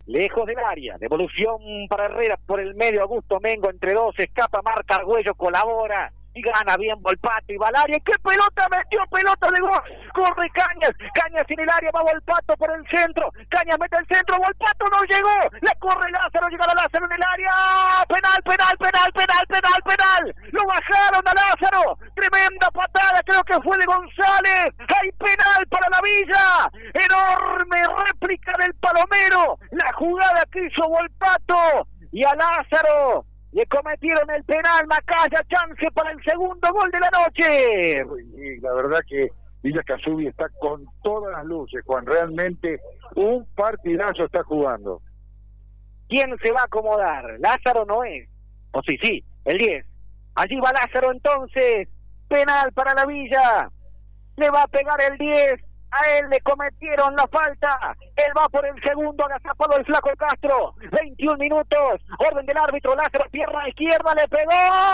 lejos del área, devolución para Herrera por el medio, Augusto Mengo entre dos, escapa, marca Argüello, colabora y gana bien Volpato y va al área. ¡Qué pelota metió! ¡Pelota de gol! Corre Cañas, Cañas en el área, va Volpato por el centro, Cañas mete el centro, Volpato no llegó, la corre Lázaro, llega a Lázaro en el área, penal, lo bajaron a Lázaro, tremenda patada, creo que fue de González, hay penal para la Villa, enorme réplica del Palomero, la jugada que hizo Volpato y a Lázaro le cometieron el penal. Macaya, chance para el segundo gol de la noche. Y la verdad que Villa Casubi está con todas las luces, Juan, realmente un partidazo está jugando. ¿Quién se va a acomodar? Lázaro no es, o sí, el 10. Allí va Lázaro entonces, penal para la Villa, le va a pegar el 10, a él le cometieron la falta, él va por el segundo, agazapado el flaco Castro, 21 minutos, orden del árbitro, Lázaro, pierna izquierda, le pegó.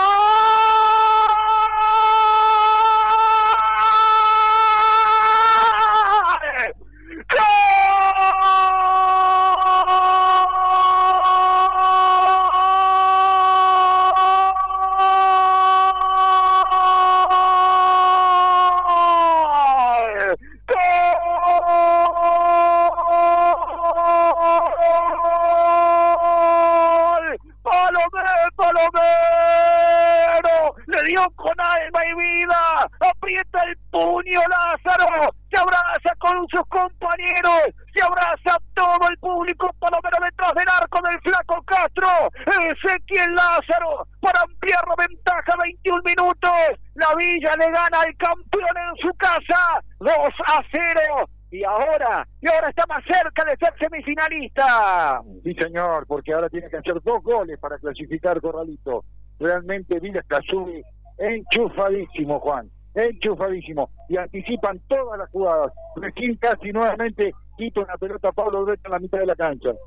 Palomero, le dio con alma y vida, aprieta el puño Lázaro, se abraza con sus compañeros, se abraza todo el público Palomero detrás del arco del flaco Castro, Ezequiel Lázaro para ampliar la ventaja, 21 minutos, la Villa le gana al campeón en su casa, 2-0. Y ahora está más cerca de ser semifinalista. Sí, señor, porque ahora tiene que hacer 2 goles para clasificar Corralito. Realmente Villa Casubi enchufadísimo, Juan, enchufadísimo. Y anticipan todas las jugadas. Recién casi nuevamente quita una pelota a Pablo Ureta en la mitad de la cancha.